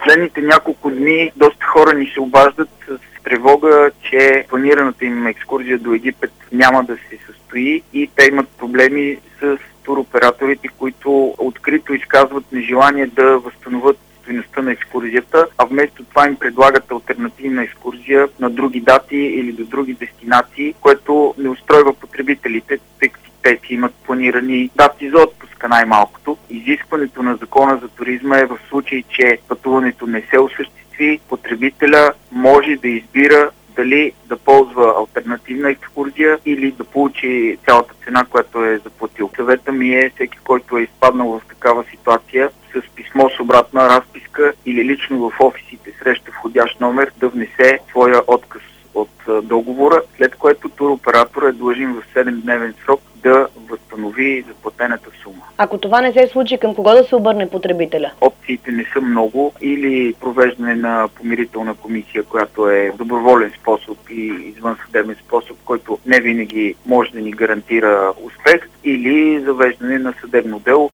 последните няколко дни доста хора ни се обаждат с тревога, че планираната им екскурзия до Египет няма да се състои и те имат проблеми с туроператорите, които открито изказват нежелание да възстановят стойността на екскурзията, а вместо това им предлагат алтернативна екскурзия на други дати или до други дестинации, което не устройва потребителите, тъй като те си имат планирани дати за отпуска най-малкото. Изискването на Закона за туризма е в случай, че пътуването не се осъществи, потребителя може да избира дали да ползва алтернативна екскурзия или да получи цялата цена, която е заплатил. Съветът ми е всеки, който е изпаднал в такава ситуация, с писмо с обратна разписка или лично в офисите среща входящ номер да внесе своя отказ от договора, след което туроператор е длъжен в 7-дневен срок да възстанови заплатената сума. Ако това не се случи, към кого да се обърне потребителя? Опциите не са много, или провеждане на помирителна комисия, която е доброволен способ и извънсъдебен способ, който не винаги може да ни гарантира успех, или завеждане на съдебно дело.